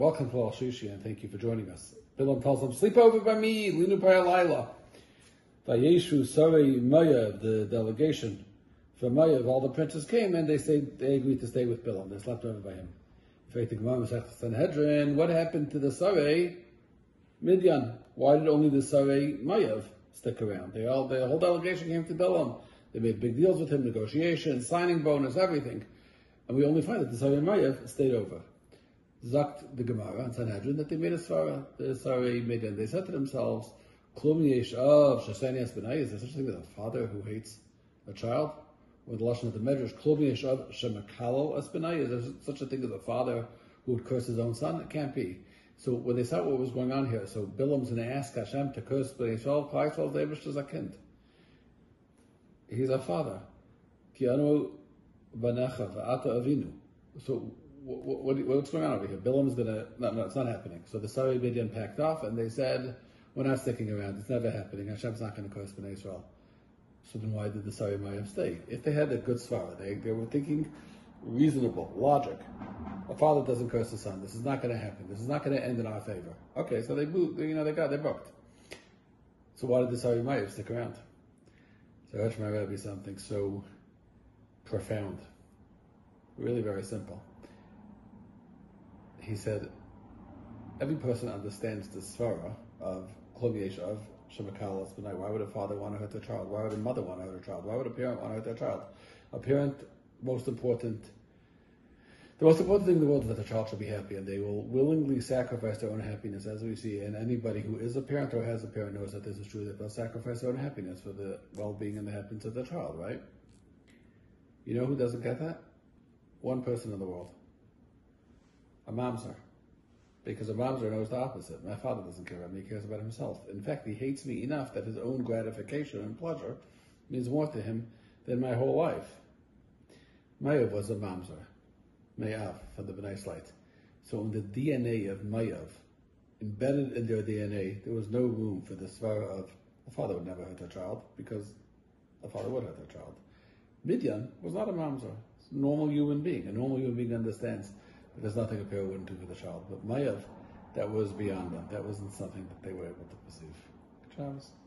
Welcome to Al Shishi, and thank you for joining us. Bilam tells them, sleep over by me, Linu Laila. Vayeshu Sarei Maya, the delegation from Maya, all the princes came and they agreed to stay with Bilam. They slept over by him. Sanhedrin, what happened to the Sarei Midian? Why did only the Sarei Mayav stick around? The whole delegation came to Bilam. They made big deals with him, negotiations, signing bonus, everything. And we only find that the Sarei Mayav stayed over. Zakt the Gemara and Sanhedrin that they made a svara, the Sarei Midian. They said to themselves, Klum yesh av shasani asbenai, is there such a thing as a father who hates a child? Or the Lashon of the Medrash, Klum yesh av shemakalo asbenai, is there such a thing as a father who would curse his own son? It can't be. So when they saw what was going on here, so Bilam's going to ask Hashem to curse Bnei Yisrael, Klal Yisrael Zevish to Zakind. He's our father. Ki anu banecha v'ata avinu. So what's going on over here? Bilam's going to, no, it's not happening. So the Sarei Midian packed off and they said, we're not sticking around. It's never happening. Hashem's not going to curse Bnei Yisrael. So then why did the Sarei Mayav stay? If they had a good svara, they were thinking reasonable, logic. A father doesn't curse his son. This is not going to happen. This is not going to end in our favor. Okay, so they booked. They booked. So why did the Sarei Mayav stick around? So Rosh Rebbe something so profound, really very simple. He said, every person understands the svara of Klum yesh av shemakal asbenai. Why would a father want to hurt their child? Why would a mother want to hurt their child? Why would a parent want to hurt their child? A parent, the most important thing in the world is that the child should be happy, and they will willingly sacrifice their own happiness, as we see. And anybody who is a parent or has a parent knows that this is true, that they'll sacrifice their own happiness for the well-being and the happiness of their child, right? You know who doesn't get that? One person in the world. A mamzer. Because a mamzer knows the opposite. My father doesn't care about me, he cares about himself. In fact, he hates me enough that his own gratification and pleasure means more to him than my whole life. Mayav was a mamzer. Mayav, from the B'nai Slight. So in the DNA of Mayav, embedded in their DNA, there was no room for the svara of a father would never hurt their child, because a father would hurt their child. Midian was not a mamzer. It's a normal human being. A normal human being understands that there's nothing a parent wouldn't do for the child. But Mayav, that was beyond them. That wasn't something that they were able to perceive. Travis?